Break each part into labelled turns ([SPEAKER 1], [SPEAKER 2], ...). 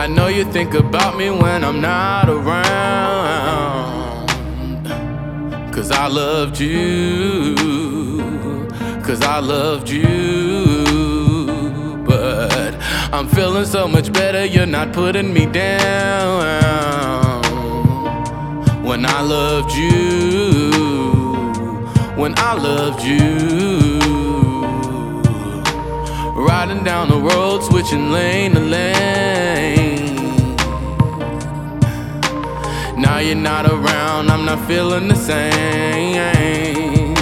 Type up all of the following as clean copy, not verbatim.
[SPEAKER 1] I know you think about me when I'm not around, 'cause I loved you, 'cause I loved you. But I'm feeling so much better, you're not putting me down. When I loved you, when I loved you. Riding down the road, switching lane to lane. Now you're not around, I'm not feeling the same.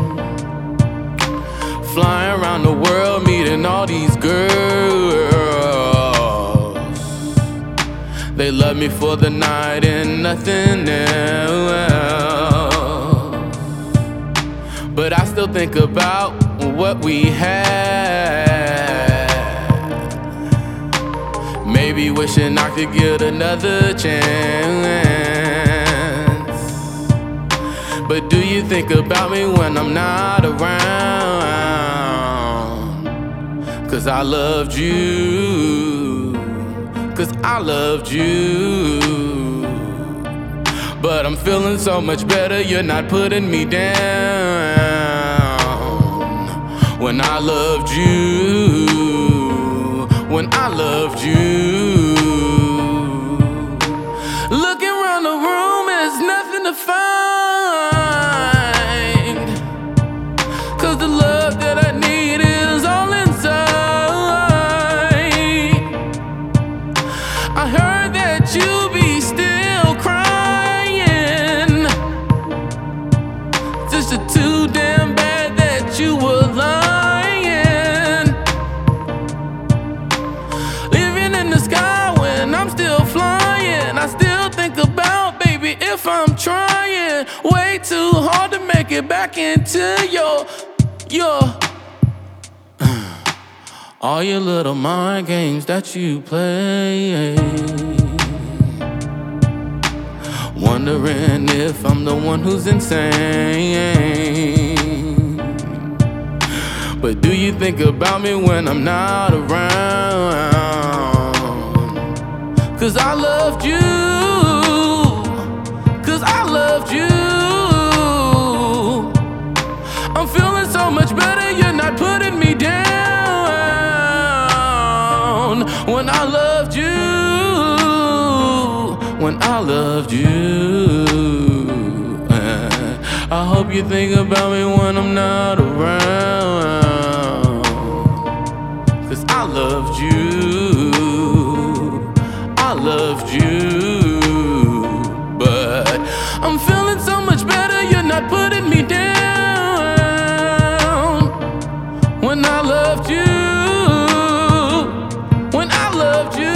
[SPEAKER 1] Flying around the world, meeting all these girls. They love me for the night and nothing else. But I still think about what we had. Maybe wishing I could get another chance. But do you think about me when I'm not around? 'Cause I loved you, 'cause I loved you. But I'm feeling so much better, you're not putting me down. When I loved you, when I loved you. Looking around the room, there's nothing to find, 'cause the love that I need is all inside. I heard that you be still crying. Just too damn bad that you were lying. Living in the sky when I'm still flying. I still think about, baby, if I'm trying way too hard to make it back into your all your little mind games that you play. Wondering if I'm the one who's insane. But do you think about me when I'm not around? 'Cause I loved you, 'cause I loved you. I'm feeling so much better, you're not putting me down. When I loved you, when I loved you. I hope you think about me when I'm not around. 'Cause I loved you, I loved you. But I'm feeling so much better, you're not putting me down. When I loved you, when I loved you.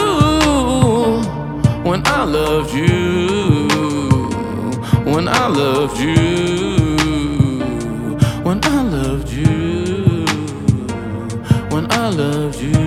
[SPEAKER 1] When I loved you, when I loved you, when I loved you, when I loved you.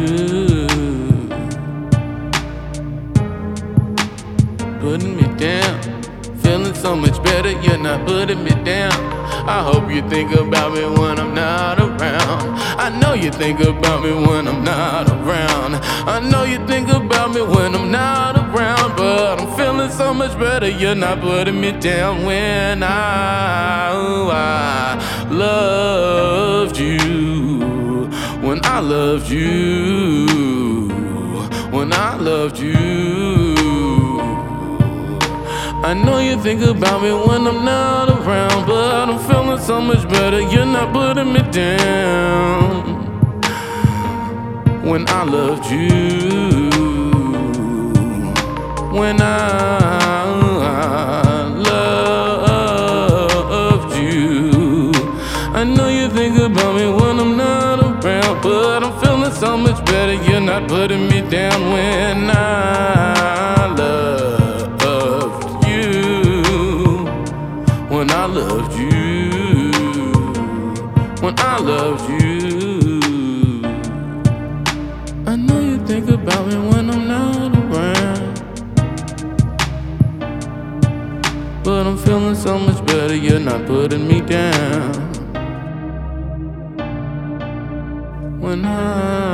[SPEAKER 1] Putting me down, feeling so much better, you're not putting me down. I hope you think about me when I'm not around. I know you think about me when I'm not around. I know you think about me when I'm not around. But I'm feeling so much better, you're not putting me down. When I loved you, when I loved you, when I loved you. I know you think about me when I'm not around. But I'm feeling so much better, you're not putting me down. When I loved you, when I loved you. I know you think about me when I'm not around. But I'm feeling so much better, you're not putting me down. When I loved you, when I loved you, when I loved you. I know you think about me when I'm not around. But I'm feeling so much better, you're not putting me down. When I